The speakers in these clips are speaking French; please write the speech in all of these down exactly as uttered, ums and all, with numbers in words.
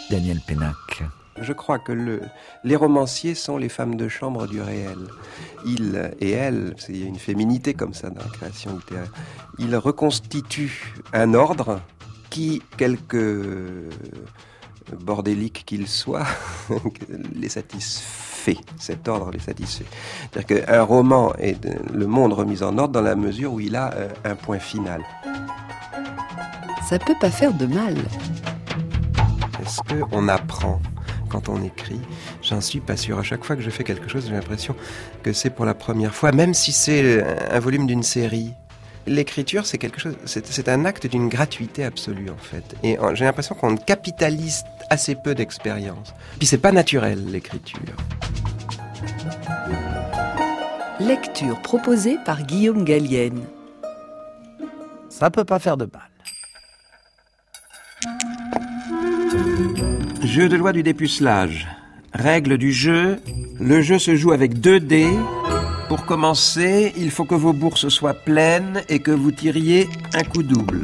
Daniel Pénac. Je crois que le, les romanciers sont les femmes de chambre du réel. Ils et elles, il y a une féminité comme ça dans la création littéraire, ils reconstituent un ordre qui, quelque bordélique qu'il soit, les satisfait. Cet ordre les satisfait. C'est-à-dire qu'un roman est le monde remis en ordre dans la mesure où il a un point final. Ça peut pas faire de mal. Est-ce qu'on apprend quand on écrit? J'en suis pas sûr. À chaque fois que je fais quelque chose, j'ai l'impression que c'est pour la première fois, même si c'est un volume d'une série. L'écriture, c'est quelque chose, c'est, c'est un acte d'une gratuité absolue, en fait. Et j'ai l'impression qu'on capitalise assez peu d'expérience. Puis c'est pas naturel, l'écriture. Lecture proposée par Guillaume Gallienne. Ça peut pas faire de mal. Jeu de loi du dépucelage. Règle du jeu. Le jeu se joue avec deux dés. Pour commencer, il faut que vos bourses soient pleines et que vous tiriez un coup double.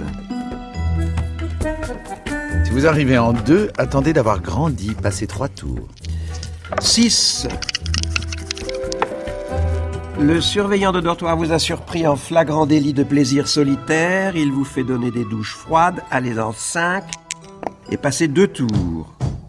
Si vous arrivez en deux, attendez d'avoir grandi, passez trois tours. six. Le surveillant de dortoir vous a surpris en flagrant délit de plaisir solitaire. Il vous fait donner des douches froides. Allez en cinq et passez deux tours.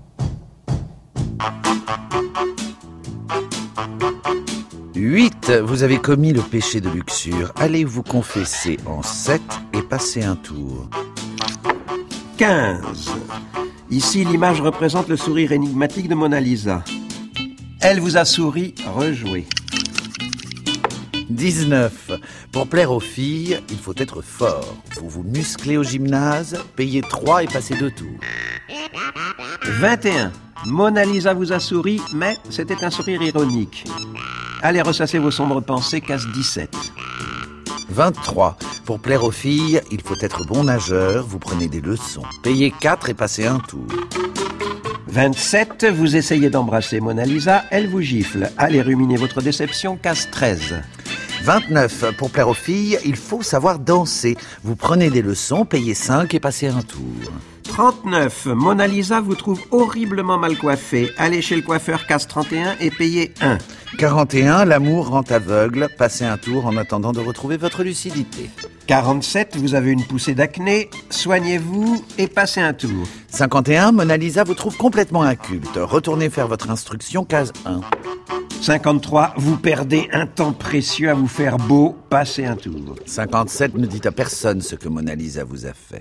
huit. Vous avez commis le péché de luxure. Allez vous confesser en sept et passez un tour. quinze. Ici, l'image représente le sourire énigmatique de Mona Lisa. Elle vous a souri, rejouez. dix-neuf. Pour plaire aux filles, il faut être fort. Vous vous musclez au gymnase, payez trois et passez deux tours. vingt et un. Mona Lisa vous a souri, mais c'était un sourire ironique. Allez ressasser vos sombres pensées, case dix-sept. vingt-trois. Pour plaire aux filles, il faut être bon nageur, vous prenez des leçons. Payez quatre et passez un tour. vingt-sept. Vous essayez d'embrasser Mona Lisa, elle vous gifle. Allez ruminer votre déception, case treize. vingt-neuf. Pour plaire aux filles, il faut savoir danser. Vous prenez des leçons, payez cinq et passez un tour. trente-neuf. Mona Lisa vous trouve horriblement mal coiffé. Allez chez le coiffeur, case trente et un et payez un. quarante et un. L'amour rend aveugle. Passez un tour en attendant de retrouver votre lucidité. quarante-sept. Vous avez une poussée d'acné. Soignez-vous et passez un tour. cinquante et un. Mona Lisa vous trouve complètement inculte. Retournez faire votre instruction, case un. cinquante-trois. Vous perdez un temps précieux à vous faire beau. Passez un tour. cinquante-sept. Ne dites à personne ce que Mona Lisa vous a fait.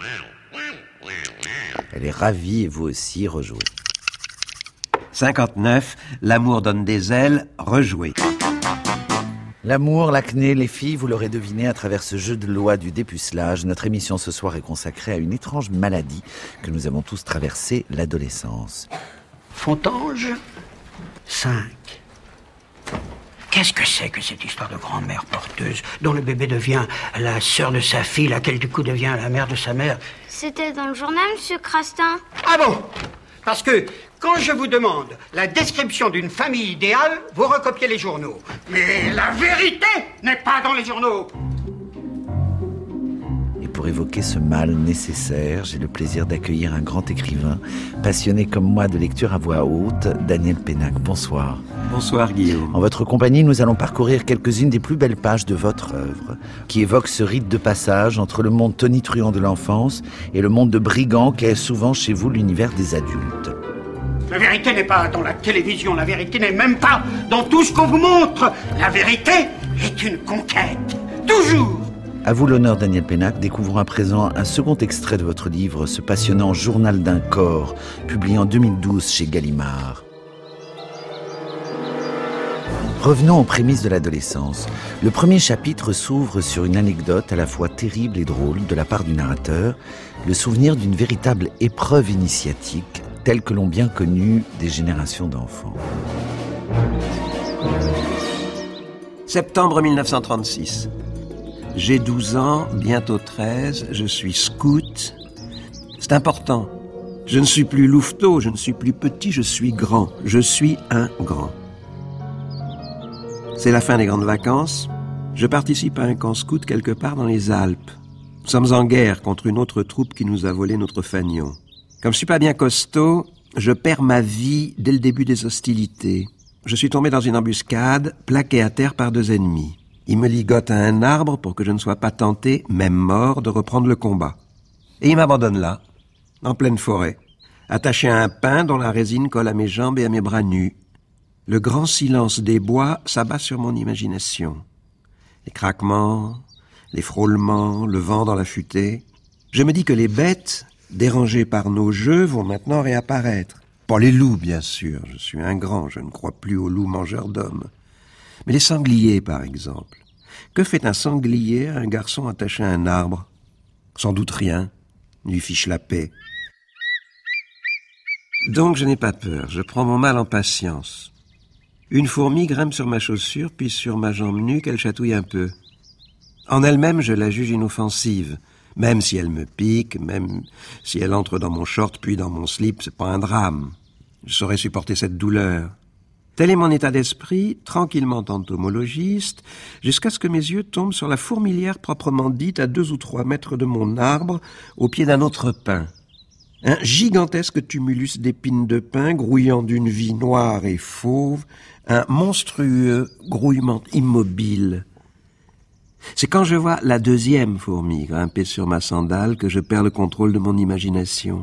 Elle est ravie et vous aussi, rejouez. cinquante-neuf. L'amour donne des ailes, rejouez. L'amour, l'acné, les filles, vous l'aurez deviné à travers ce jeu de loi du dépucelage. Notre émission ce soir est consacrée à une étrange maladie que nous avons tous traversée, l'adolescence. Fontange, cinq. Qu'est-ce que c'est que cette histoire de grand-mère porteuse dont le bébé devient la sœur de sa fille, laquelle du coup devient la mère de sa mère? C'était dans le journal, monsieur Crastin. Ah bon? Parce que quand je vous demande la description d'une famille idéale, vous recopiez les journaux. Mais la vérité n'est pas dans les journaux. Et pour évoquer ce mal nécessaire, j'ai le plaisir d'accueillir un grand écrivain, passionné comme moi de lecture à voix haute, Daniel Pénac. Bonsoir. Bonsoir Guillaume. En votre compagnie, nous allons parcourir quelques-unes des plus belles pages de votre œuvre, qui évoque ce rite de passage entre le monde tonitruant de l'enfance et le monde de brigands qu'est souvent chez vous l'univers des adultes. La vérité n'est pas dans la télévision, la vérité n'est même pas dans tout ce qu'on vous montre. La vérité est une conquête, toujours. À vous l'honneur, Daniel Pénac. Découvrons à présent un second extrait de votre livre, ce passionnant Journal d'un corps, publié en deux mille douze chez Gallimard. Revenons aux prémices de l'adolescence. Le premier chapitre s'ouvre sur une anecdote à la fois terrible et drôle de la part du narrateur, le souvenir d'une véritable épreuve initiatique, telle que l'ont bien connue des générations d'enfants. Septembre mille neuf cent trente-six. J'ai douze ans, bientôt treize, je suis scout. C'est important. Je ne suis plus louveteau, je ne suis plus petit, je suis grand. Je suis un grand. C'est la fin des grandes vacances. Je participe à un camp scout quelque part dans les Alpes. Nous sommes en guerre contre une autre troupe qui nous a volé notre fanion. Comme je suis pas bien costaud, je perds ma vie dès le début des hostilités. Je suis tombé dans une embuscade, plaqué à terre par deux ennemis. Ils me ligotent à un arbre pour que je ne sois pas tenté, même mort, de reprendre le combat. Et ils m'abandonnent là, en pleine forêt, attaché à un pin dont la résine colle à mes jambes et à mes bras nus. Le grand silence des bois s'abat sur mon imagination. Les craquements, les frôlements, le vent dans la futaie. Je me dis que les bêtes, dérangées par nos jeux, vont maintenant réapparaître. Pas les loups, bien sûr, je suis un grand, je ne crois plus aux loups mangeurs d'hommes. Mais les sangliers, par exemple. Que fait un sanglier à un garçon attaché à un arbre? Sans doute rien, lui fiche la paix. Donc je n'ai pas peur, je prends mon mal en patience. Une fourmi grimpe sur ma chaussure, puis sur ma jambe nue qu'elle chatouille un peu. En elle-même, je la juge inoffensive. Même si elle me pique, même si elle entre dans mon short puis dans mon slip, c'est pas un drame. Je saurais supporter cette douleur. Tel est mon état d'esprit, tranquillement entomologiste, jusqu'à ce que mes yeux tombent sur la fourmilière proprement dite à deux ou trois mètres de mon arbre, au pied d'un autre pin. Un gigantesque tumulus d'épines de pin, grouillant d'une vie noire et fauve, un monstrueux grouillement immobile. C'est quand je vois la deuxième fourmi grimper sur ma sandale que je perds le contrôle de mon imagination.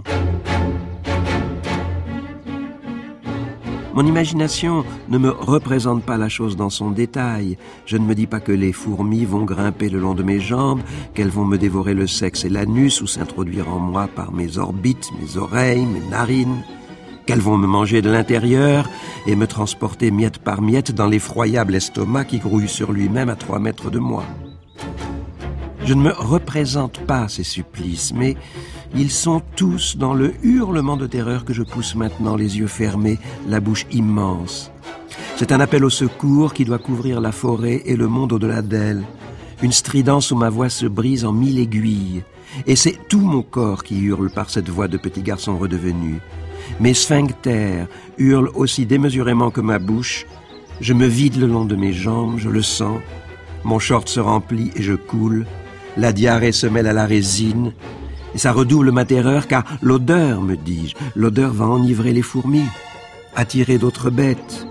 Mon imagination ne me représente pas la chose dans son détail. Je ne me dis pas que les fourmis vont grimper le long de mes jambes, qu'elles vont me dévorer le sexe et l'anus ou s'introduire en moi par mes orbites, mes oreilles, mes narines, qu'elles vont me manger de l'intérieur et me transporter miette par miette dans l'effroyable estomac qui grouille sur lui-même à trois mètres de moi. Je ne me représente pas ces supplices, mais ils sont tous dans le hurlement de terreur que je pousse maintenant, les yeux fermés, la bouche immense. C'est un appel au secours qui doit couvrir la forêt et le monde au-delà d'elle. Une stridence où ma voix se brise en mille aiguilles. Et c'est tout mon corps qui hurle par cette voix de petit garçon redevenu. Mes sphincters hurlent aussi démesurément que ma bouche. Je me vide le long de mes jambes, je le sens. Mon short se remplit et je coule. La diarrhée se mêle à la résine. Et ça redouble ma terreur, car l'odeur, me dis-je, l'odeur va enivrer les fourmis, attirer d'autres bêtes.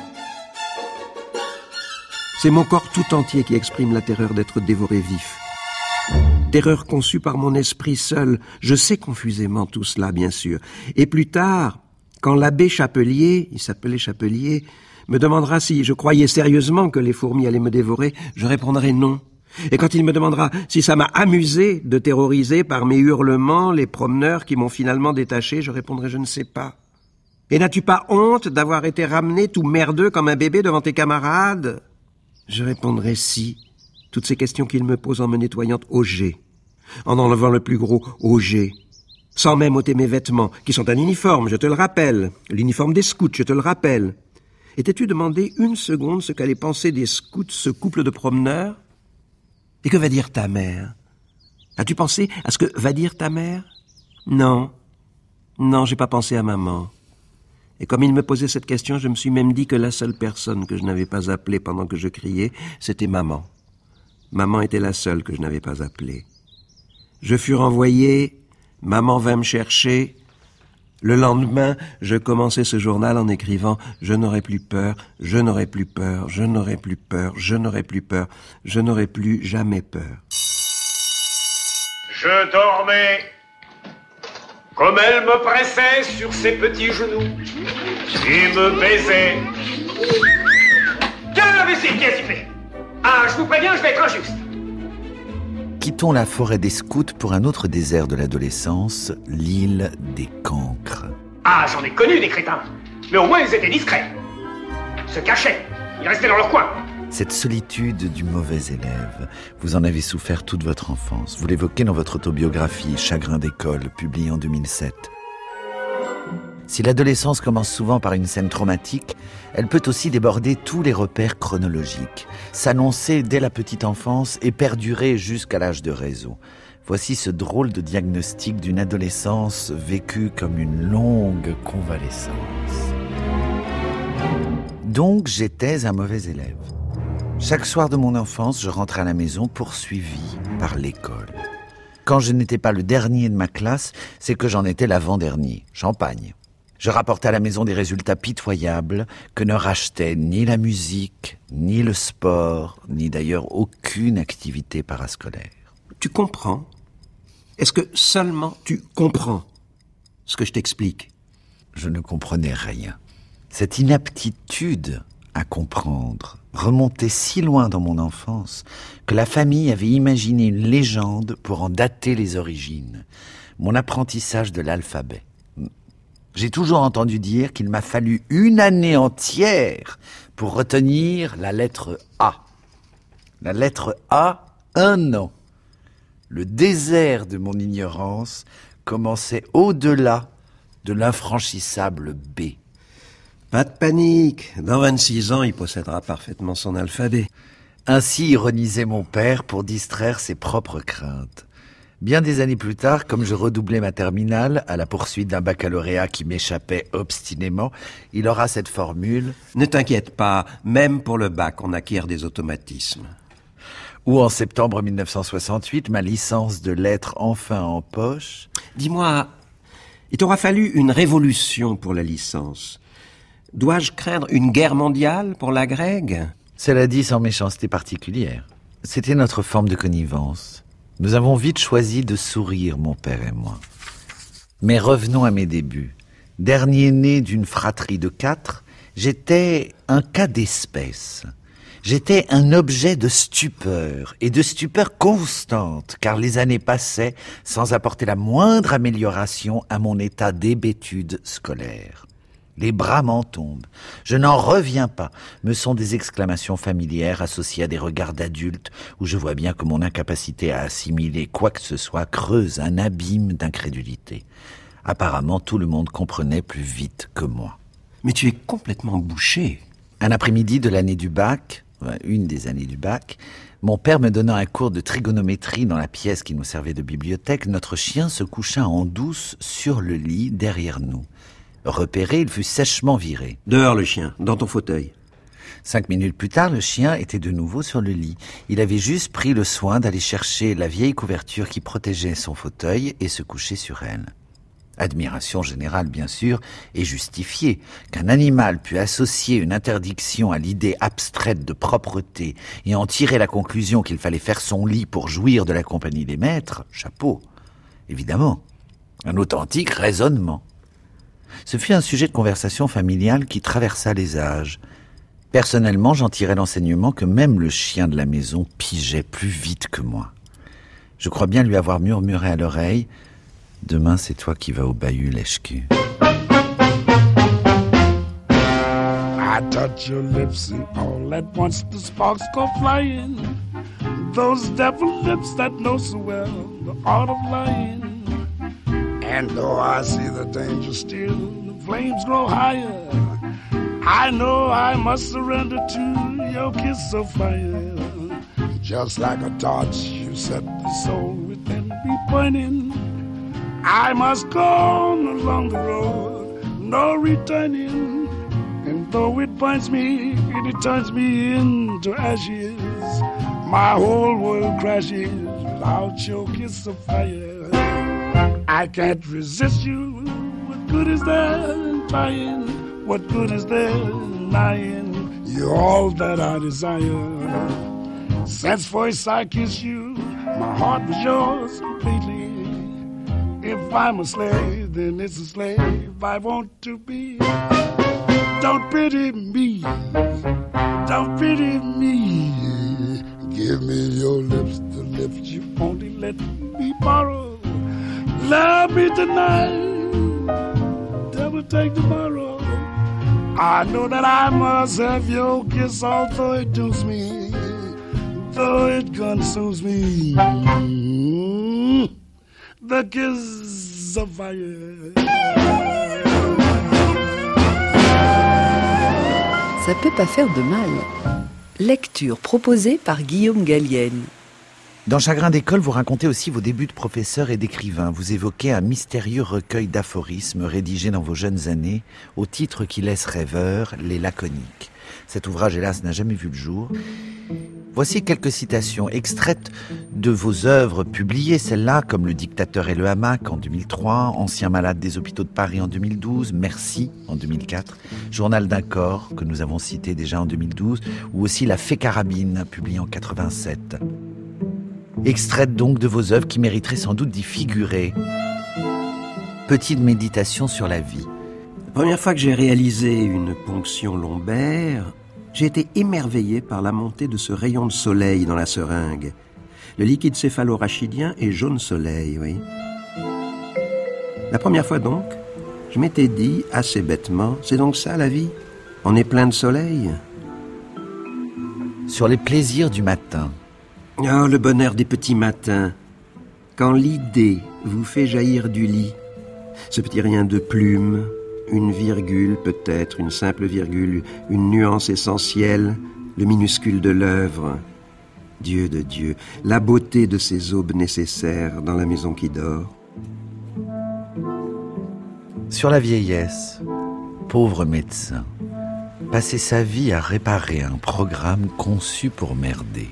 C'est mon corps tout entier qui exprime la terreur d'être dévoré vif. Terreur conçue par mon esprit seul. Je sais confusément tout cela, bien sûr. Et plus tard, quand l'abbé Chapelier, il s'appelait Chapelier, me demandera si je croyais sérieusement que les fourmis allaient me dévorer, je répondrai non. Et quand il me demandera si ça m'a amusé de terroriser par mes hurlements les promeneurs qui m'ont finalement détaché, je répondrai je ne sais pas. Et n'as-tu pas honte d'avoir été ramené tout merdeux comme un bébé devant tes camarades? Je répondrai si. Toutes ces questions qu'il me pose en me nettoyant au jet, en enlevant le plus gros au jet, sans même ôter mes vêtements, qui sont un uniforme, je te le rappelle, l'uniforme des scouts, je te le rappelle. Et t'es-tu demandé une seconde ce qu'allait penser des scouts, ce couple de promeneurs? Et que va dire ta mère? As-tu pensé à ce que va dire ta mère? Non. Non, j'ai pas pensé à maman. Et comme il me posait cette question, je me suis même dit que la seule personne que je n'avais pas appelée pendant que je criais, c'était maman. Maman était la seule que je n'avais pas appelée. Je fus renvoyé, maman vint me chercher. Le lendemain, je commençais ce journal en écrivant « Je n'aurai plus peur, je n'aurai plus peur, je n'aurai plus peur, je n'aurai plus peur, je n'aurai plus jamais peur. » Je dormais, comme elle me pressait sur ses petits genoux, et me baisait. Tiens, la vessie, qu'est-ce qu'il fait? Ah, je vous préviens, je vais être injuste. Quittons la forêt des scouts pour un autre désert de l'adolescence, l'île des cancres. Ah, j'en ai connu des crétins, mais au moins ils étaient discrets. Ils se cachaient, ils restaient dans leur coin. Cette solitude du mauvais élève, vous en avez souffert toute votre enfance. Vous l'évoquez dans votre autobiographie « Chagrin d'école », publiée en deux mille sept. Si l'adolescence commence souvent par une scène traumatique, elle peut aussi déborder tous les repères chronologiques, s'annoncer dès la petite enfance et perdurer jusqu'à l'âge de réseau. Voici ce drôle de diagnostic d'une adolescence vécue comme une longue convalescence. Donc j'étais un mauvais élève. Chaque soir de mon enfance, je rentrais à la maison poursuivi par l'école. Quand je n'étais pas le dernier de ma classe, c'est que j'en étais l'avant-dernier. Champagne. Je rapportais à la maison des résultats pitoyables que ne rachetaient ni la musique, ni le sport, ni d'ailleurs aucune activité parascolaire. Tu comprends ? Est-ce que seulement tu comprends ce que je t'explique ? Je ne comprenais rien. Cette inaptitude à comprendre remontait si loin dans mon enfance que la famille avait imaginé une légende pour en dater les origines. Mon apprentissage de l'alphabet. J'ai toujours entendu dire qu'il m'a fallu une année entière pour retenir la lettre A. La lettre A, un an. Le désert de mon ignorance commençait au-delà de l'infranchissable B. Pas de panique, dans vingt-six ans, il possédera parfaitement son alphabet. Ainsi ironisait mon père pour distraire ses propres craintes. Bien des années plus tard, comme je redoublais ma terminale, à la poursuite d'un baccalauréat qui m'échappait obstinément, il aura cette formule. Ne t'inquiète pas, même pour le bac, on acquiert des automatismes. Ou en septembre mille neuf cent soixante-huit, ma licence de lettres enfin en poche. Dis-moi, il t'aura fallu une révolution pour la licence. Dois-je craindre une guerre mondiale pour l'agrègue ? Cela dit sans méchanceté particulière. C'était notre forme de connivence. Nous avons vite choisi de sourire, mon père et moi. Mais revenons à mes débuts. Dernier né d'une fratrie de quatre, j'étais un cas d'espèce. J'étais un objet de stupeur, et de stupeur constante, car les années passaient sans apporter la moindre amélioration à mon état d'hébétude scolaire. Les bras m'en tombent. Je n'en reviens pas, me sont des exclamations familières associées à des regards d'adultes où je vois bien que mon incapacité à assimiler quoi que ce soit creuse un abîme d'incrédulité. Apparemment, tout le monde comprenait plus vite que moi. Mais tu es complètement bouché. Un après-midi de l'année du bac, une des années du bac, mon père me donnant un cours de trigonométrie dans la pièce qui nous servait de bibliothèque, notre chien se coucha en douce sur le lit derrière nous. Repéré, il fut sèchement viré. Dehors le chien, dans ton fauteuil. Cinq minutes plus tard, le chien était de nouveau sur le lit. Il avait juste pris le soin d'aller chercher la vieille couverture qui protégeait son fauteuil et se coucher sur elle. Admiration générale, bien sûr, et justifiée. Qu'un animal pût associer une interdiction à l'idée abstraite de propreté et en tirer la conclusion qu'il fallait faire son lit pour jouir de la compagnie des maîtres, chapeau. Évidemment, un authentique raisonnement. Ce fut un sujet de conversation familiale qui traversa les âges. Personnellement, j'en tirais l'enseignement que même le chien de la maison pigeait plus vite que moi. Je crois bien lui avoir murmuré à l'oreille « Demain, c'est toi qui vas au bahut, lèche-cul. » I touch your lips and all at once the sparks go flying. Those devil lips that know so well the art of lying. And though I see the danger still, the flames grow higher. I know I must surrender to your kiss of fire. Just like a torch, you set the soul within me burning. I must go on along the road, no returning. And though it burns me, it turns me into ashes. My whole world crashes without your kiss of fire. I can't resist you. What good is there in trying? What good is there in lying? You're all that I desire. Since first I kissed you, my heart was yours completely. If I'm a slave, then it's a slave I want to be. Don't pity me. Don't pity me. Give me your lips, the lips you only let me borrow. Love me tonight, devil take tomorrow. I know that I must have your kiss, although it dooms me, though it consumes me. The kiss of fire. Ça peut pas faire de mal. Lecture proposée par Guillaume Gallienne. Dans Chagrin d'école, vous racontez aussi vos débuts de professeur et d'écrivain. Vous évoquez un mystérieux recueil d'aphorismes rédigé dans vos jeunes années, au titre qui laisse rêveur, Les Laconiques. Cet ouvrage, hélas, n'a jamais vu le jour. Voici quelques citations extraites de vos œuvres publiées, celles-là, comme Le Dictateur et le hamac en deux mille trois, Ancien malade des hôpitaux de Paris en deux mille douze, Merci en deux mille quatre, Journal d'un corps, que nous avons cité déjà en deux mille douze, ou aussi La Fée Carabine, publiée en quatre-vingt-sept. Extraites donc de vos œuvres qui mériteraient sans doute d'y figurer. Petite méditation sur la vie. La première fois que j'ai réalisé une ponction lombaire, j'ai été émerveillé par la montée de ce rayon de soleil dans la seringue. Le liquide céphalo-rachidien est jaune soleil, oui. La première fois donc, je m'étais dit, assez bêtement, c'est donc ça la vie? On est plein de soleil? Sur les plaisirs du matin. Oh, le bonheur des petits matins. Quand l'idée vous fait jaillir du lit, ce petit rien de plume, une virgule peut-être, une simple virgule, une nuance essentielle, le minuscule de l'œuvre. Dieu de Dieu, la beauté de ces aubes nécessaires dans la maison qui dort. Sur la vieillesse, pauvre médecin, passer sa vie à réparer un programme conçu pour merder.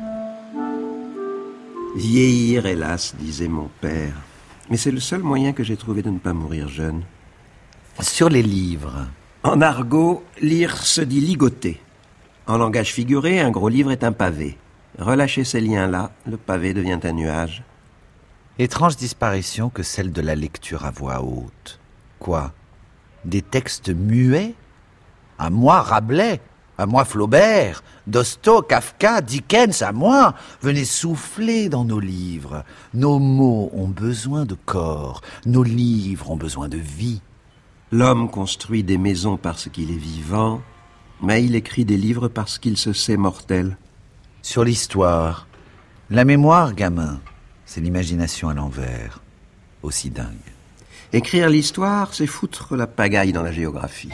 Vieillir, hélas, disait mon père. Mais c'est le seul moyen que j'ai trouvé de ne pas mourir jeune. Sur les livres. En argot, lire se dit ligoter. En langage figuré, un gros livre est un pavé. Relâchez ces liens-là, le pavé devient un nuage. Étrange disparition que celle de la lecture à voix haute. Quoi? Des textes muets? À moi Rabelais, à moi Flaubert, Dosto, Kafka, Dickens, à moi. Venez souffler dans nos livres. Nos mots ont besoin de corps, nos livres ont besoin de vie. L'homme construit des maisons parce qu'il est vivant, mais il écrit des livres parce qu'il se sait mortel. Sur l'histoire, la mémoire, gamin, c'est l'imagination à l'envers, aussi dingue. Écrire l'histoire, c'est foutre la pagaille dans la géographie.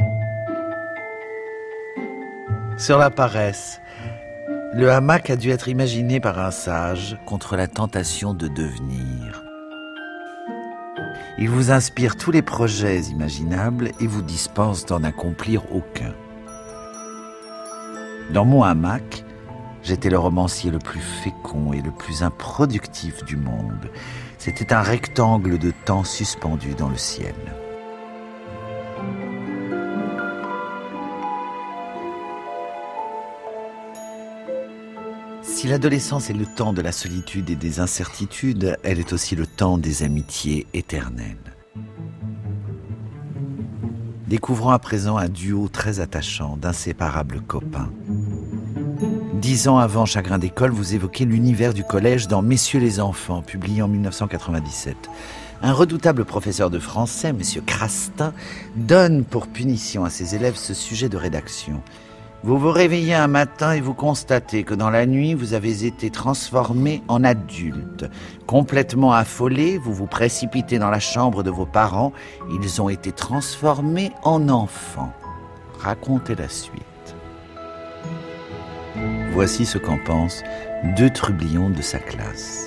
Sur la paresse, le hamac a dû être imaginé par un sage contre la tentation de devenir. Il vous inspire tous les projets imaginables et vous dispense d'en accomplir aucun. Dans mon hamac, j'étais le romancier le plus fécond et le plus improductif du monde. C'était un rectangle de temps suspendu dans le ciel. Si l'adolescence est le temps de la solitude et des incertitudes, elle est aussi le temps des amitiés éternelles. Découvrons à présent un duo très attachant, d'inséparables copains. Dix ans avant Chagrin d'école, vous évoquez l'univers du collège dans Messieurs les enfants, publié en mille neuf cent quatre-vingt-dix-sept. Un redoutable professeur de français, M. Crastin, donne pour punition à ses élèves ce sujet de rédaction. Vous vous réveillez un matin et vous constatez que dans la nuit, vous avez été transformé en adulte. Complètement affolé, vous vous précipitez dans la chambre de vos parents. Ils ont été transformés en enfants. Racontez la suite. Voici ce qu'en pensent deux trublions de sa classe.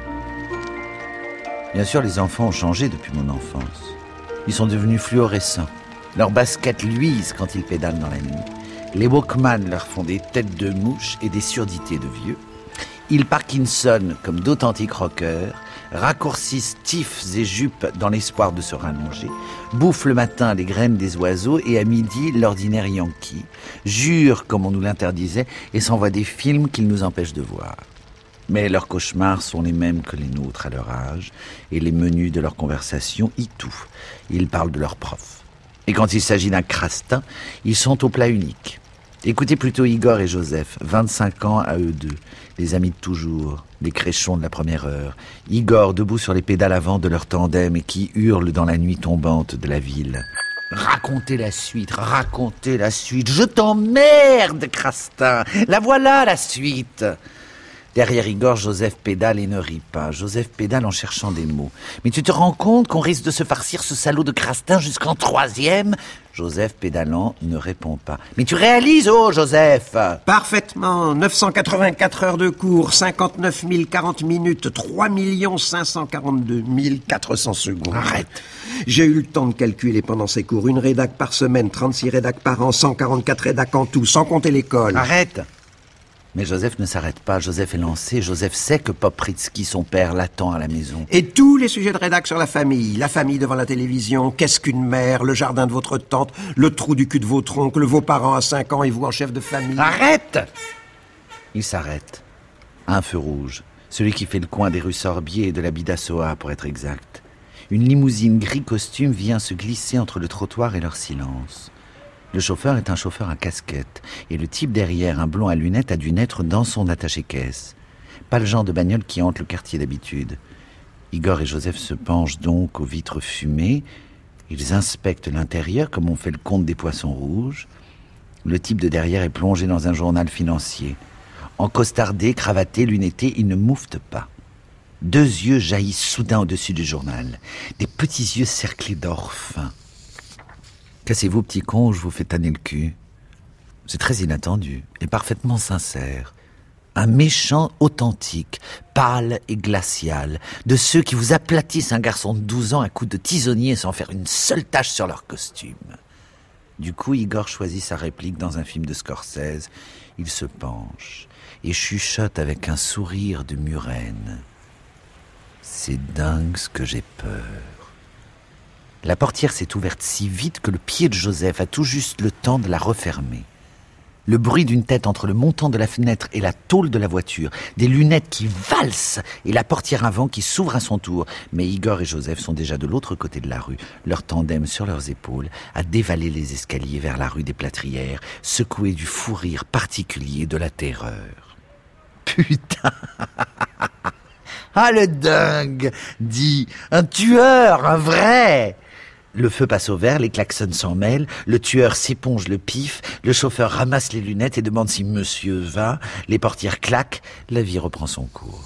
Bien sûr, les enfants ont changé depuis mon enfance. Ils sont devenus fluorescents. Leurs baskets luisent quand ils pédalent dans la nuit. Les Walkman leur font des têtes de mouches et des surdités de vieux. Ils Parkinson comme d'authentiques rockers, raccourcissent tifs et jupes dans l'espoir de se rallonger, bouffent le matin les graines des oiseaux et à midi l'ordinaire yankee, jurent comme on nous l'interdisait et s'envoient des films qu'ils nous empêchent de voir. Mais leurs cauchemars sont les mêmes que les nôtres à leur âge et les menus de leur conversation y touffent. Ils parlent de leurs profs. Et quand il s'agit d'un crastin, ils sont au plat unique. Écoutez plutôt Igor et Joseph, vingt-cinq ans à eux deux, les amis de toujours, les créchons de la première heure. Igor debout sur les pédales avant de leur tandem et qui hurle dans la nuit tombante de la ville. Racontez la suite, racontez la suite, je t'emmerde, crastin, la voilà la suite. Derrière Igor, Joseph pédale et ne rit pas. Joseph pédale en cherchant des mots. Mais tu te rends compte qu'on risque de se farcir ce salaud de Crastin jusqu'en troisième? Joseph pédalant ne répond pas. Mais tu réalises, oh Joseph? Parfaitement. neuf cent quatre-vingt-quatre heures de cours, cinquante-neuf mille quarante minutes, trois millions cinq cent quarante-deux mille quatre cents secondes. Arrête. J'ai eu le temps de calculer pendant ces cours. Une rédac par semaine, trente-six rédacs par an, cent quarante-quatre rédacs en tout, sans compter l'école. Arrête. Mais Joseph ne s'arrête pas, Joseph est lancé, Joseph sait que Popritsky, son père, l'attend à la maison. Et tous les sujets de rédac sur la famille, la famille devant la télévision, qu'est-ce qu'une mère, le jardin de votre tante, le trou du cul de votre oncle, vos parents à cinq ans et vous en chef de famille. Arrête! Il s'arrête. Un feu rouge, celui qui fait le coin des rues Sorbier et de la Bidassoa, pour être exact. Une limousine gris costume vient se glisser entre le trottoir et leur silence. Le chauffeur est un chauffeur à casquette, et le type derrière, un blond à lunettes, a dû naître dans son attaché-caisse. Pas le genre de bagnole qui hante le quartier d'habitude. Igor et Joseph se penchent donc aux vitres fumées. Ils inspectent l'intérieur comme on fait le compte des poissons rouges. Le type de derrière est plongé dans un journal financier. Encostardé, cravaté, lunetté, il ne moufte pas. Deux yeux jaillissent soudain au-dessus du journal. Des petits yeux cerclés d'or fin. Cassez-vous, petit con, ou je vous fais tanner le cul. C'est très inattendu et parfaitement sincère. Un méchant authentique, pâle et glacial, de ceux qui vous aplatissent un garçon de douze ans à coups de tisonnier sans faire une seule tache sur leur costume. Du coup, Igor choisit sa réplique dans un film de Scorsese. Il se penche et chuchote avec un sourire de murène. C'est dingue ce que j'ai peur. La portière s'est ouverte si vite que le pied de Joseph a tout juste le temps de la refermer. Le bruit d'une tête entre le montant de la fenêtre et la tôle de la voiture, des lunettes qui valsent et la portière avant qui s'ouvre à son tour. Mais Igor et Joseph sont déjà de l'autre côté de la rue, leur tandem sur leurs épaules, à dévaler les escaliers vers la rue des Plâtrières, secoués du fou rire particulier de la terreur. Putain! Ah, le dingue! Dit un tueur, un vrai! Le feu passe au vert, les klaxons s'en mêlent, le tueur s'éponge le pif, le chauffeur ramasse les lunettes et demande si monsieur va, les portières claquent, la vie reprend son cours.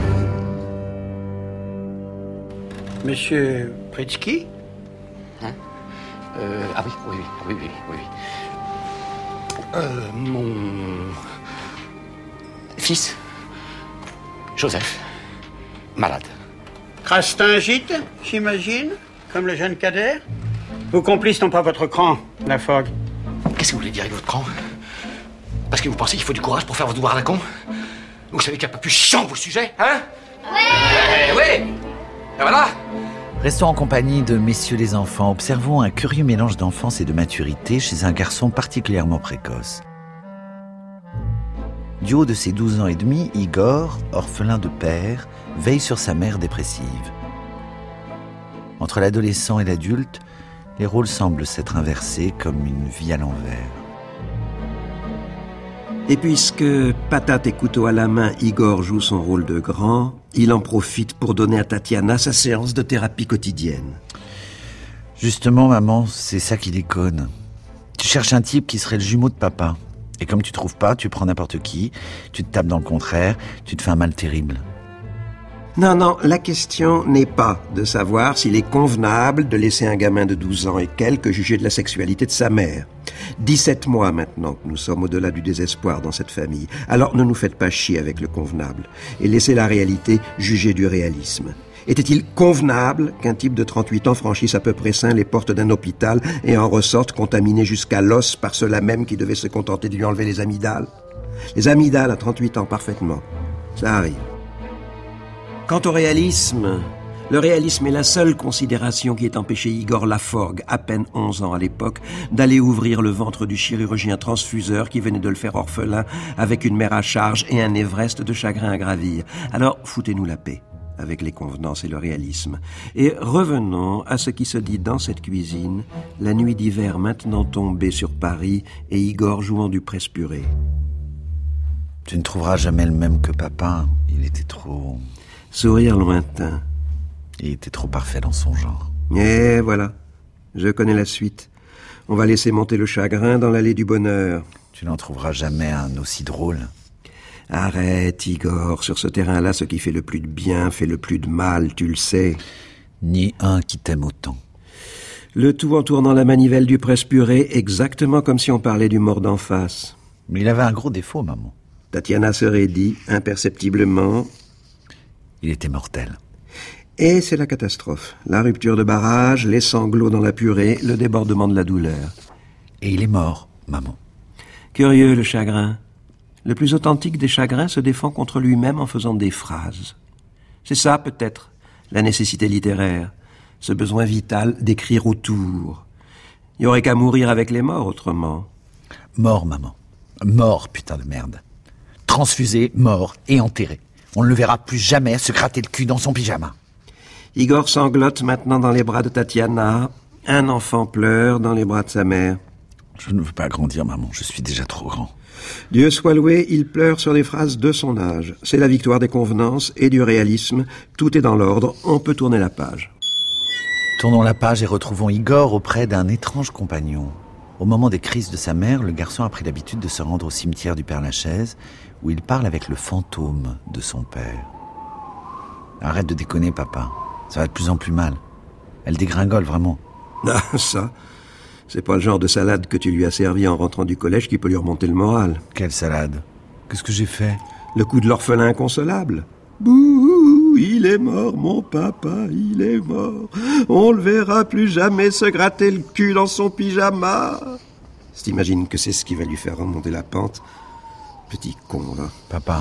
Monsieur Pritsky? Hein euh, Ah oui, oui, oui, oui, oui, oui. Euh, mon fils, Joseph, malade. Crastingite, j'imagine? Comme le jeune cadet? Vos complices n'ont pas votre cran, la Fogg. Qu'est-ce que vous voulez dire avec votre cran? Parce que vous pensez qu'il faut du courage pour faire vos devoirs à la con? Vous savez qu'il n'y a pas plus chiant que vos sujets, hein? Ouais! Oui! Et voilà! Restons en compagnie de messieurs les enfants. Observons un curieux mélange d'enfance et de maturité chez un garçon particulièrement précoce. Du haut de ses douze ans et demi, Igor, orphelin de père, veille sur sa mère dépressive. Entre l'adolescent et l'adulte, les rôles semblent s'être inversés comme une vie à l'envers. Et puisque, patate et couteau à la main, Igor joue son rôle de grand, il en profite pour donner à Tatiana sa séance de thérapie quotidienne. Justement, maman, c'est ça qui déconne. Tu cherches un type qui serait le jumeau de papa. Et comme tu trouves pas, tu prends n'importe qui, tu te tapes dans le contraire, tu te fais un mal terrible. Non, non, la question n'est pas de savoir s'il est convenable de laisser un gamin de douze ans et quelques juger de la sexualité de sa mère. dix-sept mois maintenant que nous sommes au-delà du désespoir dans cette famille. Alors ne nous faites pas chier avec le convenable et laissez la réalité juger du réalisme. Était-il convenable qu'un type de trente-huit ans franchisse à peu près sain les portes d'un hôpital et en ressorte contaminé jusqu'à l'os par ceux-là même qui devaient se contenter de lui enlever les amygdales? Les amygdales à trente-huit ans, parfaitement. Ça arrive. Quant au réalisme, le réalisme est la seule considération qui ait empêché Igor Laforgue, à peine onze ans à l'époque, d'aller ouvrir le ventre du chirurgien transfuseur qui venait de le faire orphelin avec une mère à charge et un Everest de chagrin à gravir. Alors, foutez-nous la paix avec les convenances et le réalisme. Et revenons à ce qui se dit dans cette cuisine, la nuit d'hiver maintenant tombée sur Paris et Igor jouant du presse-purée. Tu ne trouveras jamais le même que papa. Il était trop... Sourire lointain. Il était trop parfait dans son genre. Et voilà, je connais la suite. On va laisser monter le chagrin dans l'allée du bonheur. Tu n'en trouveras jamais un aussi drôle. Arrête, Igor. Sur ce terrain-là, ce qui fait le plus de bien fait le plus de mal, tu le sais. Ni un qui t'aime autant. Le tout en tournant la manivelle du presse-purée, exactement comme si on parlait du mort d'en face. Mais il avait un gros défaut, maman. Tatiana se raidit, imperceptiblement... Il était mortel. Et c'est la catastrophe. La rupture de barrage, les sanglots dans la purée, le débordement de la douleur. Et il est mort, maman. Curieux, le chagrin. Le plus authentique des chagrins se défend contre lui-même en faisant des phrases. C'est ça, peut-être, la nécessité littéraire, ce besoin vital d'écrire autour. Il n'y aurait qu'à mourir avec les morts autrement. Mort, maman. Mort, putain de merde. Transfusé, mort et enterré. On ne le verra plus jamais se gratter le cul dans son pyjama. Igor sanglote maintenant dans les bras de Tatiana. Un enfant pleure dans les bras de sa mère. Je ne veux pas grandir, maman. Je suis déjà trop grand. Dieu soit loué, il pleure sur des phrases de son âge. C'est la victoire des convenances et du réalisme. Tout est dans l'ordre. On peut tourner la page. Tournons la page et retrouvons Igor auprès d'un étrange compagnon. Au moment des crises de sa mère, le garçon a pris l'habitude de se rendre au cimetière du Père-Lachaise, où il parle avec le fantôme de son père. Arrête de déconner, papa. Ça va de plus en plus mal. Elle dégringole, vraiment. Ah, ça, c'est pas le genre de salade que tu lui as servi en rentrant du collège qui peut lui remonter le moral. Quelle salade? Qu'est-ce que j'ai fait? Le coup de l'orphelin inconsolable. Bouh, il est mort, mon papa, il est mort. On le verra plus jamais se gratter le cul dans son pyjama. Si t'imagines que c'est ce qui va lui faire remonter la pente. Petit con, là. Papa.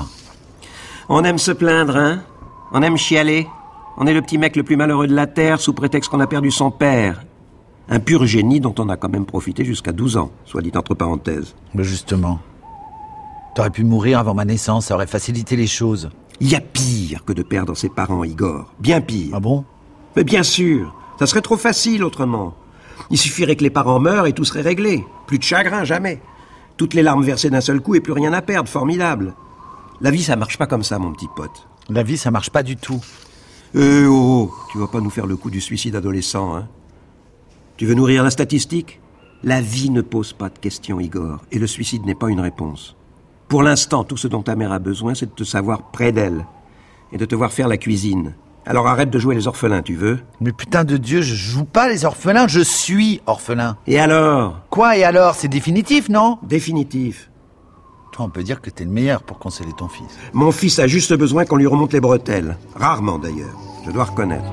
On aime se plaindre, hein? On aime chialer. On est le petit mec le plus malheureux de la terre sous prétexte qu'on a perdu son père. Un pur génie dont on a quand même profité jusqu'à douze ans, soit dit entre parenthèses. Mais justement. T'aurais pu mourir avant ma naissance, ça aurait facilité les choses. Il y a pire que de perdre ses parents, Igor. Bien pire. Ah bon? Mais bien sûr. Ça serait trop facile autrement. Il suffirait que les parents meurent et tout serait réglé. Plus de chagrin, jamais. Toutes les larmes versées d'un seul coup et plus rien à perdre. Formidable. La vie, ça marche pas comme ça, mon petit pote. La vie, ça marche pas du tout. Euh, oh, oh, tu vas pas nous faire le coup du suicide adolescent, hein? Tu veux nourrir la statistique? La vie ne pose pas de questions, Igor, et le suicide n'est pas une réponse. Pour l'instant, tout ce dont ta mère a besoin, c'est de te savoir près d'elle, et de te voir faire la cuisine. Alors arrête de jouer les orphelins, tu veux? Mais putain de Dieu, je joue pas les orphelins, je suis orphelin. Et alors? Quoi, et alors? C'est définitif, non? Définitif. Toi, on peut dire que t'es le meilleur pour consoler ton fils. Mon fils a juste besoin qu'on lui remonte les bretelles. Rarement, d'ailleurs. Je dois reconnaître.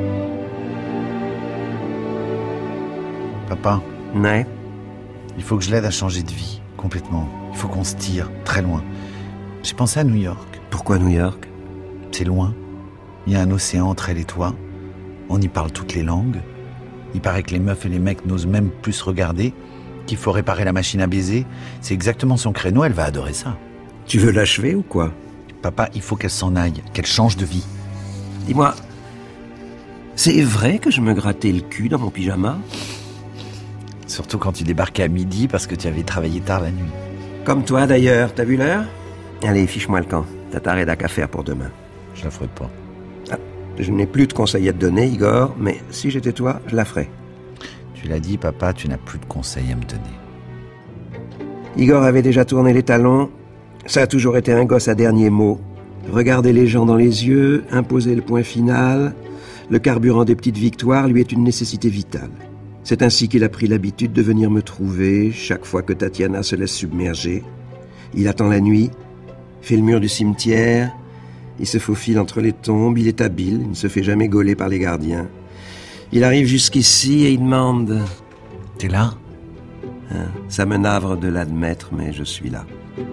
Papa. Ouais. Il faut que je l'aide à changer de vie, complètement. Il faut qu'on se tire, très loin. J'ai pensé à New York. Pourquoi New York? C'est loin. Il y a un océan entre elle et toi. On y parle toutes les langues. Il paraît que les meufs et les mecs n'osent même plus se regarder. Qu'il faut réparer la machine à baiser. C'est exactement son créneau, elle va adorer ça. Tu veux l'achever ou quoi? Papa, il faut qu'elle s'en aille, qu'elle change de vie. Dis-moi, c'est vrai que je me grattais le cul dans mon pyjama? Surtout quand tu débarquais à midi parce que tu avais travaillé tard la nuit. Comme toi d'ailleurs, t'as vu l'heure? Allez, fiche-moi le camp. T'as ta rédac à faire pour demain. Je la ferai pas. Ah, je n'ai plus de conseils à te donner, Igor, mais si j'étais toi, je la ferais. Tu l'as dit, papa, tu n'as plus de conseils à me donner. Igor avait déjà tourné les talons. Ça a toujours été un gosse à dernier mot. Regarder les gens dans les yeux, imposer le point final, le carburant des petites victoires lui est une nécessité vitale. C'est ainsi qu'il a pris l'habitude de venir me trouver chaque fois que Tatiana se laisse submerger. Il attend la nuit, fait le mur du cimetière, il se faufile entre les tombes, il est habile, il ne se fait jamais gauler par les gardiens. Il arrive jusqu'ici et il demande... T'es là? Hein, ça me navre de l'admettre, mais je suis là.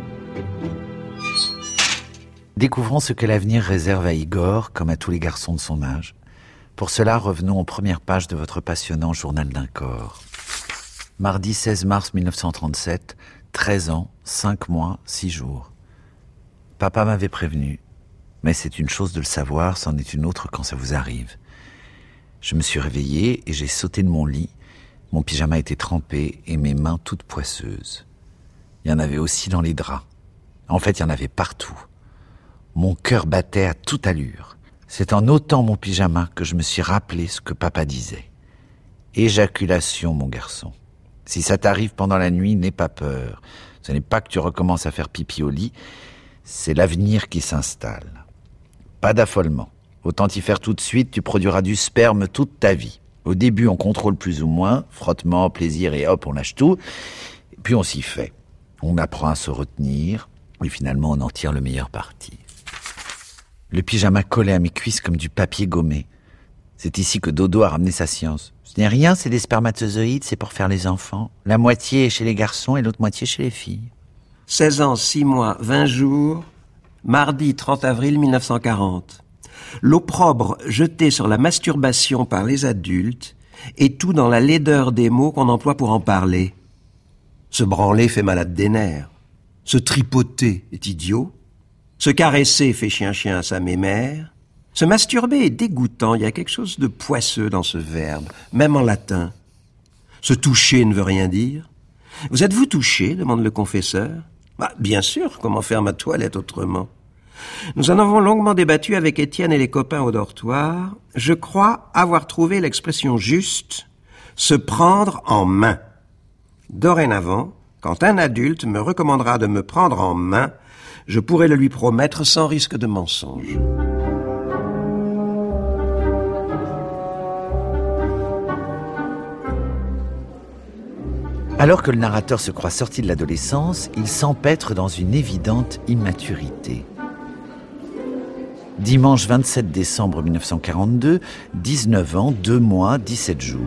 Découvrons ce que l'avenir réserve à Igor, comme à tous les garçons de son âge. Pour cela, revenons aux premières pages de votre passionnant journal d'un corps. Mardi seize mars mille neuf cent trente-sept, treize ans, cinq mois, six jours. Papa m'avait prévenu, mais c'est une chose de le savoir, c'en est une autre quand ça vous arrive. Je me suis réveillé et j'ai sauté de mon lit. Mon pyjama était trempé et mes mains toutes poisseuses. Il y en avait aussi dans les draps. En fait, il y en avait partout. Mon cœur battait à toute allure. C'est en ôtant mon pyjama que je me suis rappelé ce que papa disait. Éjaculation, mon garçon. Si ça t'arrive pendant la nuit, n'aie pas peur. Ce n'est pas que tu recommences à faire pipi au lit, c'est l'avenir qui s'installe. Pas d'affolement. Autant y faire tout de suite, tu produiras du sperme toute ta vie. Au début, on contrôle plus ou moins, frottement, plaisir et hop, on lâche tout. Et puis on s'y fait. On apprend à se retenir, et finalement on en tire le meilleur parti. Le pyjama collait à mes cuisses comme du papier gommé. C'est ici que Dodo a ramené sa science. Ce n'est rien, c'est des spermatozoïdes, c'est pour faire les enfants. La moitié est chez les garçons et l'autre moitié chez les filles. seize ans, six mois, vingt jours, mardi trente avril mille neuf cent quarante. L'opprobre jeté sur la masturbation par les adultes et tout dans la laideur des mots qu'on emploie pour en parler. Se branler fait malade des nerfs. Se tripoter est idiot. Se caresser fait chien-chien à sa mémère. Se masturber est dégoûtant. Il y a quelque chose de poisseux dans ce verbe, même en latin. Se toucher ne veut rien dire. Vous êtes-vous touché ? Demande le confesseur. Bah, bien sûr, comment faire ma toilette autrement ? Nous en avons longuement débattu avec Étienne et les copains au dortoir. Je crois avoir trouvé l'expression juste, se prendre en main. Dorénavant, quand un adulte me recommandera de me prendre en main, je pourrai le lui promettre sans risque de mensonge. Alors que le narrateur se croit sorti de l'adolescence, il s'empêtre dans une évidente immaturité. Dimanche vingt-sept décembre mille neuf cent quarante-deux, dix-neuf ans, deux mois, dix-sept jours.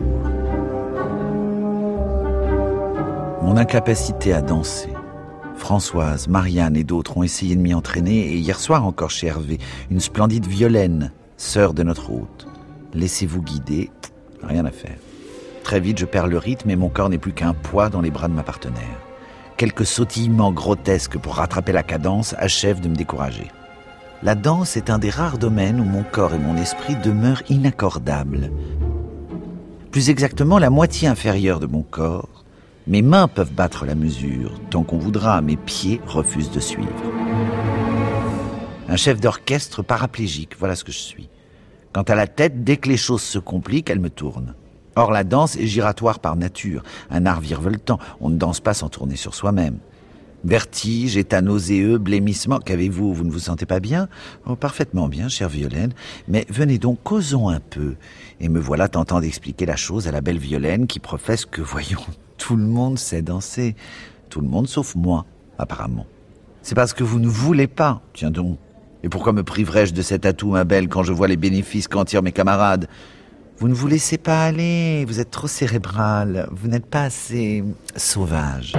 Mon incapacité à danser. Françoise, Marianne et d'autres ont essayé de m'y entraîner et hier soir encore chez Hervé, une splendide Violaine, sœur de notre hôte. Laissez-vous guider, rien à faire. Très vite, je perds le rythme et mon corps n'est plus qu'un poids dans les bras de ma partenaire. Quelques sautillements grotesques pour rattraper la cadence achèvent de me décourager. La danse est un des rares domaines où mon corps et mon esprit demeurent inaccordables. Plus exactement, la moitié inférieure de mon corps. Mes mains peuvent battre la mesure, tant qu'on voudra, mes pieds refusent de suivre. Un chef d'orchestre paraplégique, voilà ce que je suis. Quant à la tête, dès que les choses se compliquent, elle me tourne. Or, la danse est giratoire par nature, un art virevoltant, on ne danse pas sans tourner sur soi-même. Vertige, état nauséeux, blêmissement, qu'avez-vous ? Vous ne vous sentez pas bien ? Oh, parfaitement bien, chère Violaine. Mais venez donc, causons un peu. Et me voilà tentant d'expliquer la chose à la belle Violaine qui professe que, voyons, tout le monde sait danser. Tout le monde sauf moi, apparemment. C'est parce que vous ne voulez pas, tiens donc. Et pourquoi me priverais-je de cet atout, ma belle, quand je vois les bénéfices qu'en tirent mes camarades ? Vous ne vous laissez pas aller, vous êtes trop cérébral, vous n'êtes pas assez sauvage.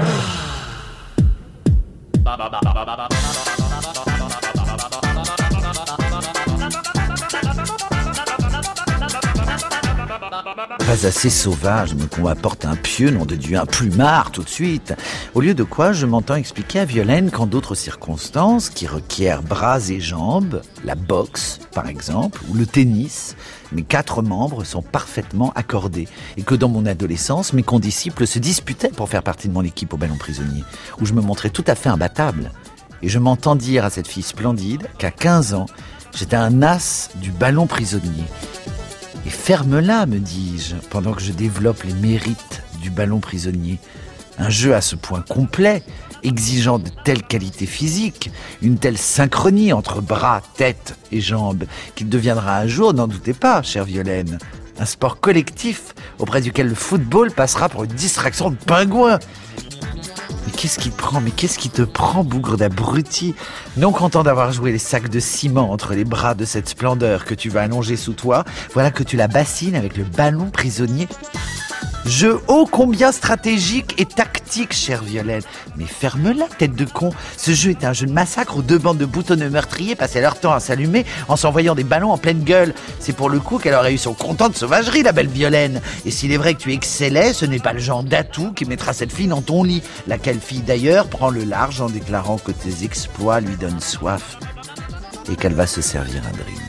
Pas assez sauvage, mais qu'on m'apporte un pieu, nom de Dieu, un plumard tout de suite. Au lieu de quoi, je m'entends expliquer à Violaine qu'en d'autres circonstances, qui requièrent bras et jambes, la boxe par exemple, ou le tennis, mes quatre membres sont parfaitement accordés. Et que dans mon adolescence, mes condisciples se disputaient pour faire partie de mon équipe au ballon prisonnier, où je me montrais tout à fait imbattable. Et je m'entends dire à cette fille splendide qu'à quinze ans, j'étais un as du ballon prisonnier. Et ferme-la, me dis-je, pendant que je développe les mérites du ballon prisonnier. Un jeu à ce point complet, exigeant de telles qualités physiques, une telle synchronie entre bras, tête et jambes, qu'il deviendra un jour, n'en doutez pas, chère Violaine, un sport collectif auprès duquel le football passera pour une distraction de pingouin. Mais qu'est-ce qui te prend, mais qu'est-ce qui te prend, bougre d'abruti ? Non content d'avoir joué les sacs de ciment entre les bras de cette splendeur que tu vas allonger sous toi, voilà que tu la bassines avec le ballon prisonnier. Jeu ô combien stratégique et tactique, chère Violaine. Mais ferme-la, tête de con. Ce jeu est un jeu de massacre où deux bandes de boutonneux meurtriers passaient leur temps à s'allumer en s'envoyant des ballons en pleine gueule. C'est pour le coup qu'elle aurait eu son content de sauvagerie, la belle Violaine. Et s'il est vrai que tu excellais, ce n'est pas le genre d'atout qui mettra cette fille dans ton lit. Laquelle fille d'ailleurs prend le large en déclarant que tes exploits lui donnent soif et qu'elle va se servir un drink.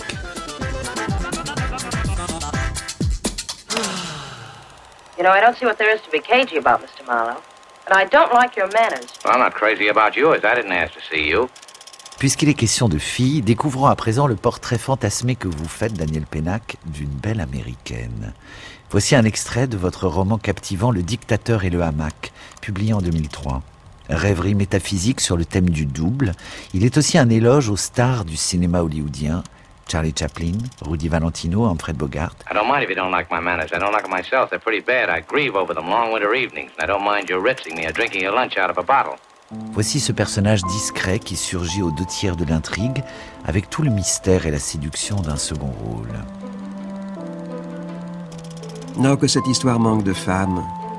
You know, I don't see what there is to be cagey about, Mister Marlowe. And I don't like your manners. Well, I'm not crazy about yours. I didn't ask to see you. Puisqu'il est question de filles, découvrons à présent le portrait fantasmé que vous faites, Daniel Pénac, d'une belle américaine. Voici un extrait de votre roman captivant Le dictateur et le hamac, publié en deux mille trois. Rêverie métaphysique sur le thème du double, il est aussi un éloge aux stars du cinéma hollywoodien, Charlie Chaplin, Rudy Valentino, Humphrey Bogart. I don't mind if you don't like my manners. I don't like them myself. They're pretty bad. I grieve over them long winter evenings. And I don't mind you ritzing me or drinking your lunch out of a bottle. Voici ce personnage discret qui surgit aux deux tiers de l'intrigue, avec tout le mystère et la séduction d'un second rôle. Non, que cette histoire manque de femmes.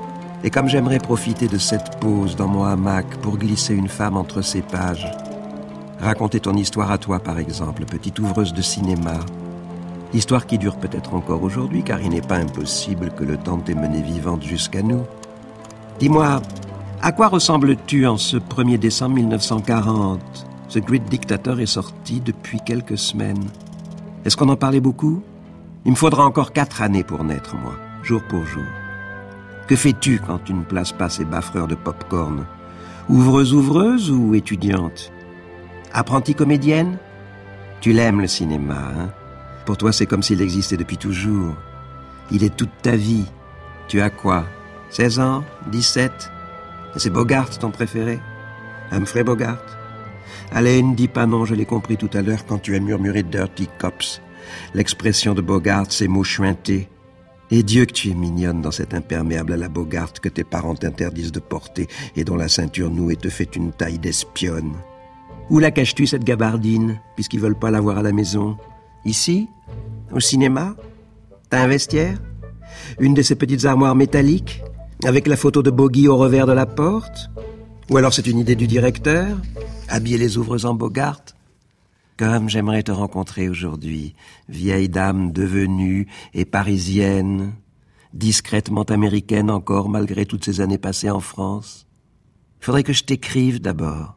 Et comme j'aimerais profiter de cette pause dans mon hamac pour glisser une femme entre ces pages. Raconter ton histoire à toi, par exemple, petite ouvreuse de cinéma. Histoire qui dure peut-être encore aujourd'hui, car il n'est pas impossible que le temps t'ait menée vivante jusqu'à nous. Dis-moi, à quoi ressembles-tu en ce premier décembre mille neuf cent quarante ? The Great Dictator est sorti depuis quelques semaines. Est-ce qu'on en parlait beaucoup ? Il me faudra encore quatre années pour naître, moi, jour pour jour. Que fais-tu quand tu ne places pas ces baffreurs de pop-corn ? Ouvreuse-ouvreuse ou étudiante ? Apprentie comédienne ? Tu l'aimes, le cinéma, hein ? Pour toi, c'est comme s'il existait depuis toujours. Il est toute ta vie. Tu as quoi ? seize ans ? dix-sept ? Et c'est Bogart, ton préféré ? Humphrey Bogart ? Allez, ne dis pas non, je l'ai compris tout à l'heure quand tu as murmuré « Dirty Cops ». L'expression de Bogart, ces mots chuintés. Et Dieu que tu es mignonne dans cet imperméable à la Bogart que tes parents t'interdisent de porter et dont la ceinture nouée te fait une taille d'espionne. Où la caches-tu, cette gabardine, puisqu'ils veulent pas la voir à la maison ? Ici ? Au cinéma ? T'as un vestiaire ? Une de ces petites armoires métalliques, avec la photo de Bogey au revers de la porte ? Ou alors c'est une idée du directeur ? Habiller les ouvres en Bogart ? Comme j'aimerais te rencontrer aujourd'hui, vieille dame devenue et parisienne, discrètement américaine encore malgré toutes ces années passées en France. Il faudrait que je t'écrive d'abord.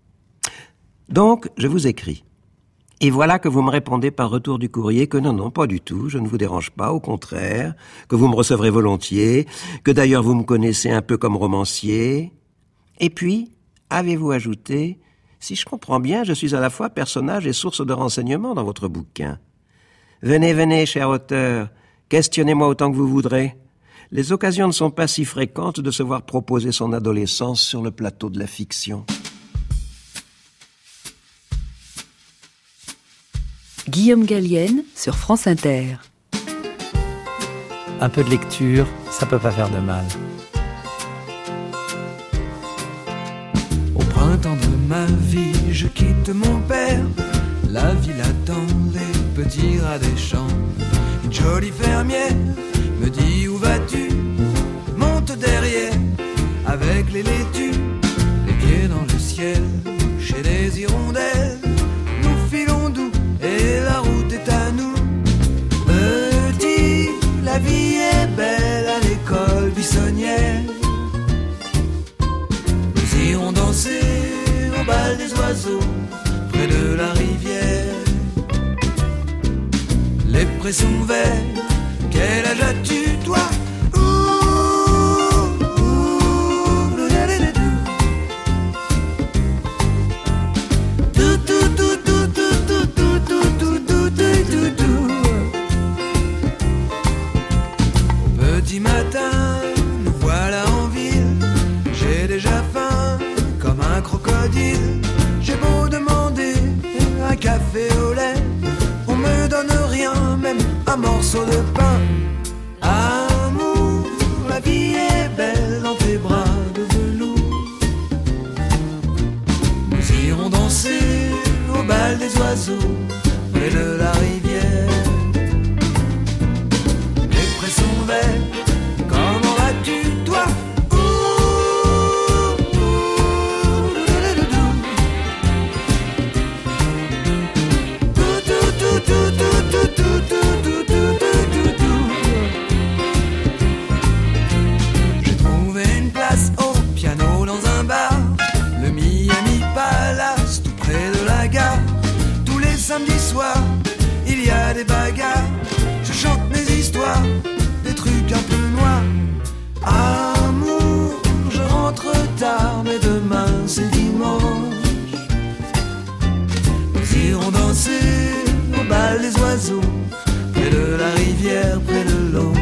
Donc, je vous écris. Et voilà que vous me répondez par retour du courrier que non, non, pas du tout, je ne vous dérange pas, au contraire, que vous me recevrez volontiers, que d'ailleurs vous me connaissez un peu comme romancier. Et puis, avez-vous ajouté... Si je comprends bien, je suis à la fois personnage et source de renseignements dans votre bouquin. Venez, venez, cher auteur, questionnez-moi autant que vous voudrez. Les occasions ne sont pas si fréquentes de se voir proposer son adolescence sur le plateau de la fiction. Guillaume Gallienne sur France Inter. Un peu de lecture, ça peut pas faire de mal. Au printemps de ma vie, je quitte mon père. La ville attend les petits rats des champs. Une jolie fermière me dit où vas-tu? Monte derrière avec les laitues, les pieds dans le ciel, chez les hirondelles. Nous filons doux et la route est à nous. Petit, la vie est belle à l'école buissonnière. Nous irons danser au bal des oiseaux près de la rivière. Les prés sont verts, quel âge as-tu toi? Petit matin, nous voilà en ville. J'ai déjà faim comme un crocodile. J'ai beau demander un café au lait, on me donne rien, même un morceau de pain. Amour, la vie est belle dans tes bras de velours. Nous irons danser au bal des oiseaux près de la rivière. Les prés sont verts. Comment vas-tu, toi? J'ai trouvé une place au piano dans un bar, le Miami Palace, tout près de la gare. Tous les samedis soirs, il y a des bagarres. Je chante mes histoires, des trucs un peu noirs. Amour, je rentre tard, mais demain c'est dimanche. Nous irons danser au bal des oiseaux, près de la rivière, près de l'eau.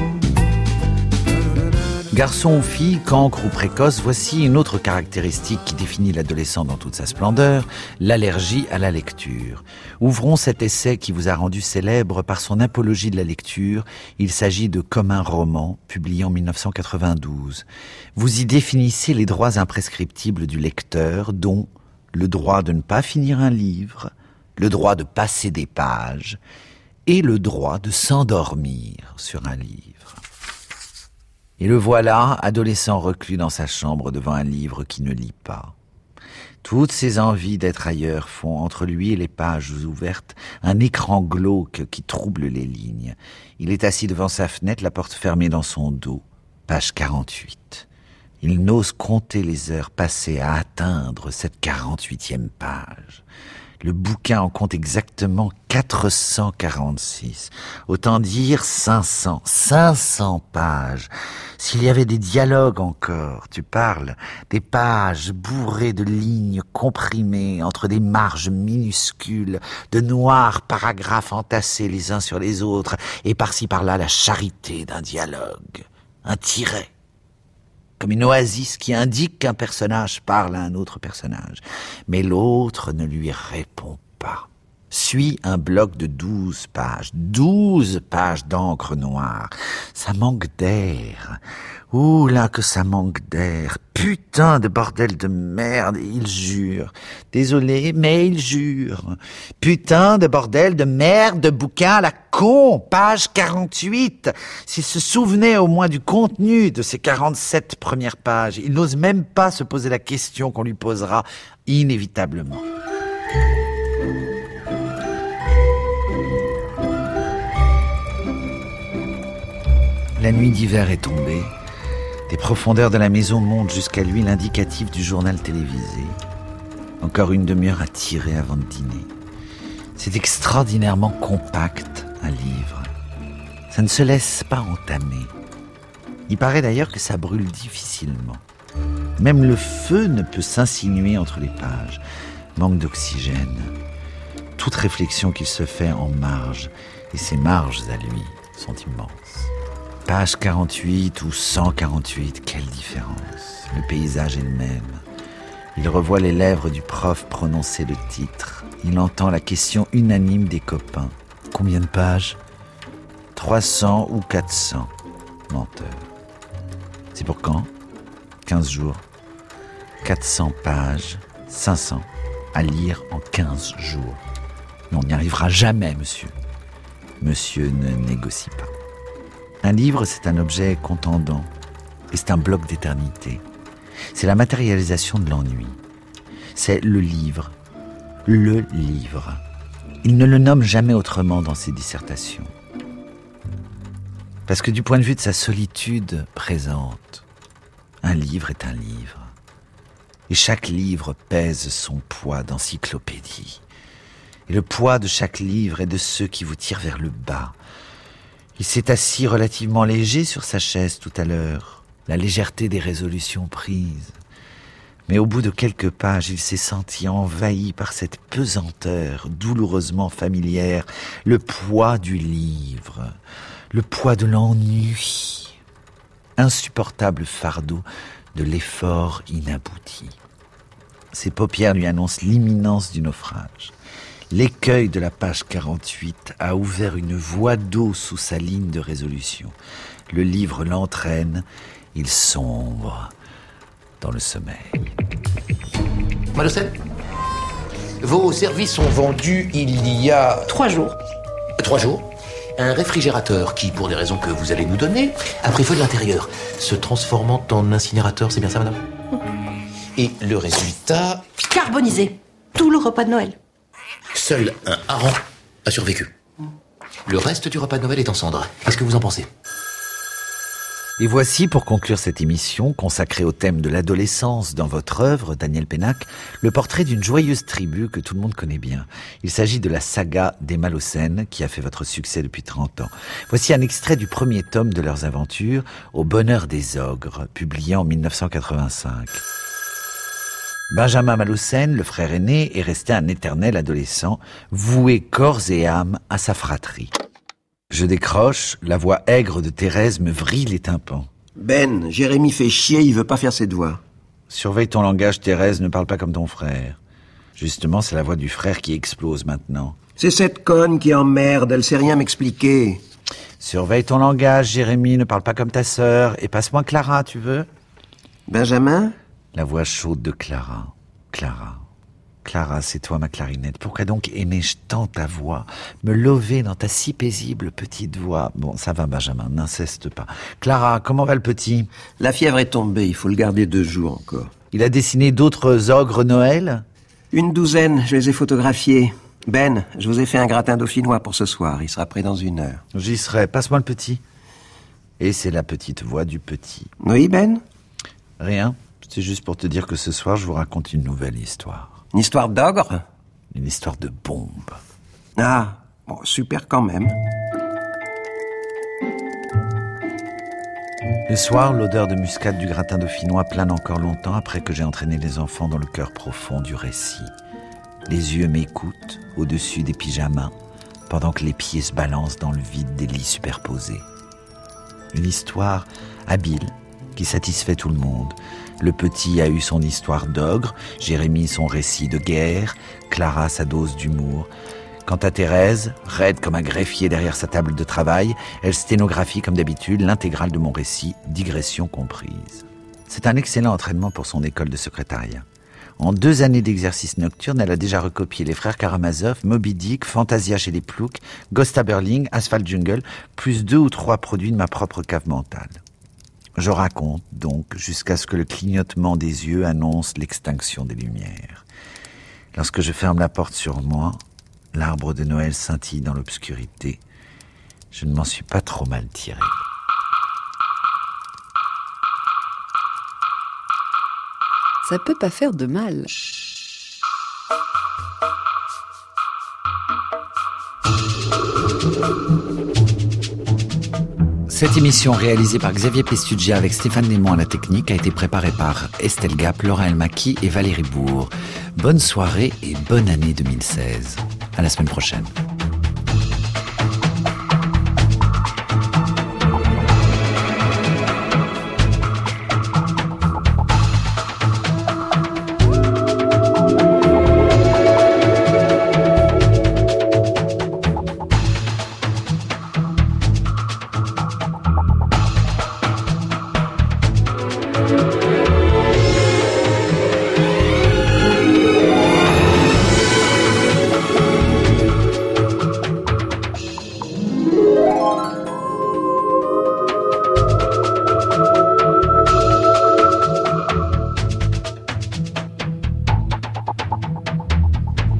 Garçon ou fille, cancre ou précoce, voici une autre caractéristique qui définit l'adolescent dans toute sa splendeur, l'allergie à la lecture. Ouvrons cet essai qui vous a rendu célèbre par son apologie de la lecture. Il s'agit de Comme un roman, publié en dix-neuf cent quatre-vingt-douze. Vous y définissez les droits imprescriptibles du lecteur, dont le droit de ne pas finir un livre, le droit de passer des pages et le droit de s'endormir sur un livre. Et le voilà, adolescent reclus dans sa chambre devant un livre qui ne lit pas. Toutes ses envies d'être ailleurs font entre lui et les pages ouvertes un écran glauque qui trouble les lignes. Il est assis devant sa fenêtre, la porte fermée dans son dos. Page quarante-huit. Il n'ose compter les heures passées à atteindre cette quarante-huitième page. Le bouquin en compte exactement quatre cent quarante-six. Autant dire cinq cents. cinq cents pages. S'il y avait des dialogues encore, tu parles, des pages bourrées de lignes comprimées entre des marges minuscules, de noirs paragraphes entassés les uns sur les autres, et par-ci par-là la charité d'un dialogue. Un tiret. Comme une oasis qui indique qu'un personnage parle à un autre personnage. Mais l'autre ne lui répond pas. Suit un bloc de douze pages. Douze pages d'encre noire. Ça manque d'air. Ouh là que ça manque d'air. Putain de bordel de merde, il jure. Désolé, mais il jure. Putain de bordel de merde de bouquin à la con. Page quarante-huit. S'il se souvenait au moins du contenu de ces quarante-sept premières pages, il n'ose même pas se poser la question qu'on lui posera inévitablement. La nuit d'hiver est tombée. Des profondeurs de la maison montent jusqu'à lui l'indicatif du journal télévisé. Encore une demi-heure à tirer avant de dîner. C'est extraordinairement compact, un livre. Ça ne se laisse pas entamer. Il paraît d'ailleurs que ça brûle difficilement. Même le feu ne peut s'insinuer entre les pages. Manque d'oxygène. Toute réflexion qu'il se fait en marge. Et ces marges, à lui, sont immenses. Page quarante-huit ou cent quarante-huit, quelle différence. Le paysage est le même. Il revoit les lèvres du prof prononcer le titre. Il entend la question unanime des copains. Combien de pages ? trois cents ou quatre cents. Menteur. C'est pour quand ? quinze jours. quatre cents pages, cinq cents, à lire en quinze jours. Mais on n'y arrivera jamais, monsieur. Monsieur ne négocie pas. Un livre, c'est un objet contendant, et c'est un bloc d'éternité. C'est la matérialisation de l'ennui. C'est le livre, le livre. Il ne le nomme jamais autrement dans ses dissertations. Parce que du point de vue de sa solitude présente, un livre est un livre. Et chaque livre pèse son poids d'encyclopédie. Et le poids de chaque livre est de ceux qui vous tirent vers le bas. Il s'est assis relativement léger sur sa chaise tout à l'heure, la légèreté des résolutions prises. Mais au bout de quelques pages, il s'est senti envahi par cette pesanteur douloureusement familière, le poids du livre, le poids de l'ennui, insupportable fardeau de l'effort inabouti. Ses paupières lui annoncent l'imminence du naufrage. L'écueil de la page quarante-huit a ouvert une voie d'eau sous sa ligne de résolution. Le livre l'entraîne, il sombre dans le sommeil. Malocène, vos services sont vendus il y a... Trois jours. Trois jours. Un réfrigérateur qui, pour des raisons que vous allez nous donner, a pris feu de l'intérieur, se transformant en incinérateur, c'est bien ça, madame ? Et le résultat... Carbonisé. Tout le repas de Noël. Seul un hareng a survécu. Le reste du repas de Noël est en cendres. Qu'est-ce que vous en pensez ? Et voici, pour conclure cette émission, consacrée au thème de l'adolescence dans votre œuvre, Daniel Pénac, le portrait d'une joyeuse tribu que tout le monde connaît bien. Il s'agit de la saga des Malocènes, qui a fait votre succès depuis trente ans. Voici un extrait du premier tome de leurs aventures, Au bonheur des ogres, publié en mille neuf cent quatre-vingt-cinq. Benjamin Malocène, le frère aîné, est resté un éternel adolescent, voué corps et âme à sa fratrie. Je décroche, la voix aigre de Thérèse me vrille les tympans. Ben, Jérémy fait chier, il veut pas faire ses devoirs. Surveille ton langage, Thérèse, ne parle pas comme ton frère. Justement, c'est la voix du frère qui explose maintenant. C'est cette conne qui emmerde, elle sait rien m'expliquer. Surveille ton langage, Jérémy, ne parle pas comme ta sœur, et passe-moi Clara, tu veux ? Benjamin ? La voix chaude de Clara. Clara. Clara, c'est toi ma clarinette. Pourquoi donc aimais-je tant ta voix? Me lever dans ta si paisible petite voix. Bon, ça va Benjamin, n'insiste pas. Clara, comment va le petit? La fièvre est tombée, il faut le garder deux jours encore. Il a dessiné d'autres ogres Noël? Une douzaine, je les ai photographiés. Ben, je vous ai fait un gratin dauphinois pour ce soir, il sera prêt dans une heure. J'y serai, passe-moi le petit. Et c'est la petite voix du petit. Oui, Ben? Rien, c'est juste pour te dire que ce soir je vous raconte une nouvelle histoire. Une histoire d'ogre? Une histoire de bombe. Ah, bon, super quand même. Le soir, l'odeur de muscade du gratin dauphinois plane encore longtemps après que j'ai entraîné les enfants dans le cœur profond du récit. Les yeux m'écoutent au-dessus des pyjamas, pendant que les pieds se balancent dans le vide des lits superposés. Une histoire habile, qui satisfait tout le monde. Le petit a eu son histoire d'ogre, Jérémie son récit de guerre, Clara sa dose d'humour. Quant à Thérèse, raide comme un greffier derrière sa table de travail, elle sténographie comme d'habitude l'intégrale de mon récit, digression comprise. C'est un excellent entraînement pour son école de secrétariat. En deux années d'exercice nocturne, elle a déjà recopié les frères Karamazov, Moby Dick, Fantasia chez les Ploucs, Ghost Aberling, Asphalt Jungle, plus deux ou trois produits de ma propre cave mentale. Je raconte donc jusqu'à ce que le clignotement des yeux annonce l'extinction des lumières. Lorsque je ferme la porte sur moi, l'arbre de Noël scintille dans l'obscurité. Je ne m'en suis pas trop mal tiré. Ça peut pas faire de mal. Cette émission réalisée par Xavier Pestugia avec Stéphane Lémon à la technique a été préparée par Estelle Gap, Laura Elmaki et Valérie Bourg. Bonne soirée et bonne année deux mille seize. À la semaine prochaine. Thank you.